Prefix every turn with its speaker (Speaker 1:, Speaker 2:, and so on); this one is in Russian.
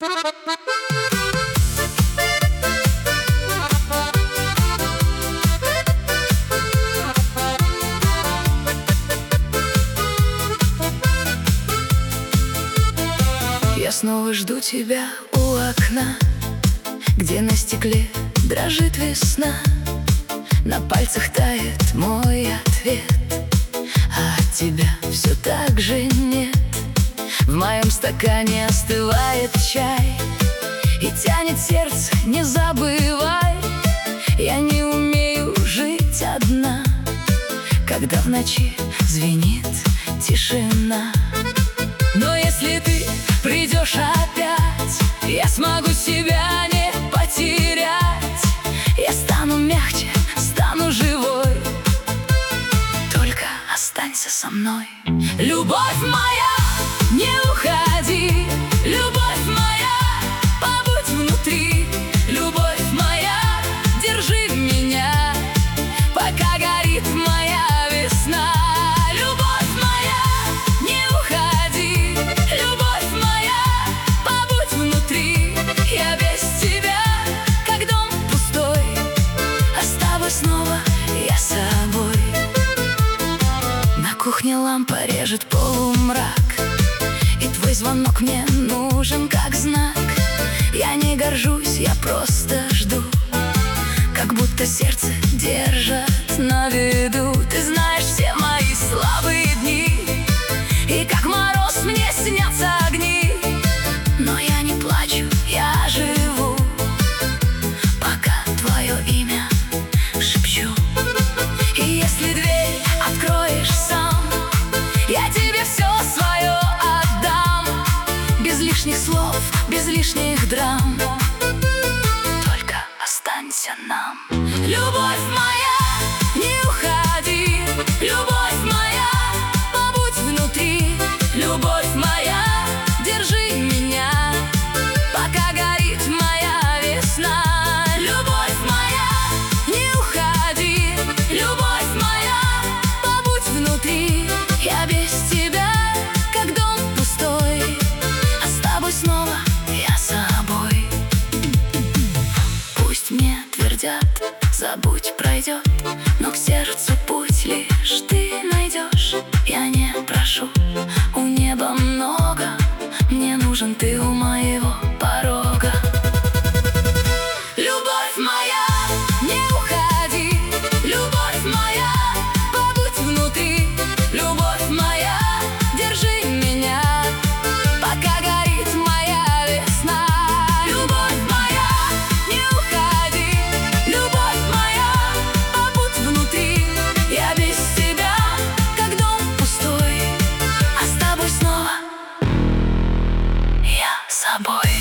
Speaker 1: Я снова жду тебя у окна, где на стекле дрожит весна. На пальцах тает мой ответ, а от тебя все так же нет. В моем стакане остывает чай, и тянет сердце, не забывай. Я не умею жить одна, когда в ночи звенит тишина. Но если ты придешь опять, я смогу себя не потерять. Я стану мягче, стану живой, только останься со мной. Любовь моя, не уходи. Любовь моя, побудь внутри. Любовь моя, держи меня, пока горит моя весна. Любовь моя, не уходи. Любовь моя, побудь внутри. Я без тебя, как дом пустой, а с тобой снова я собой. На кухне лампа режет полумрак, и твой звонок мне нужен как знак. Я не горжусь, я просто жду, как будто сердце держат на виду. Ты знаешь все мои слабые дни, и как мороз мне снятся огни. Но я не плачу, я живу, пока твое имя шепчу. И если дверь откроешь сам, я тебе все свое отдам. Без лишних слов, без лишних драм, только останься нам. Любовь моя, не уходи. Любовь моя, побудь внутри. Любовь моя, держи меня, пока горит моя весна. Любовь моя, не уходи. Любовь моя, побудь внутри. Я без тебя, как дом пустой, а с тобой снова я собой. Пусть мне твердят, забудь, пройдет, но к сердцу путь лишь ты найдешь. Я не прошу у неба много, мне нужен ты у моего порога. Любовь моя, не уходи. Любовь моя, побудь внутри. Любовь моя, держи меня, пока горит моя весна. Любовь моя, не уходи. Любовь моя, побудь внутри. Я без тебя, как дом пустой, а с тобой снова я собой.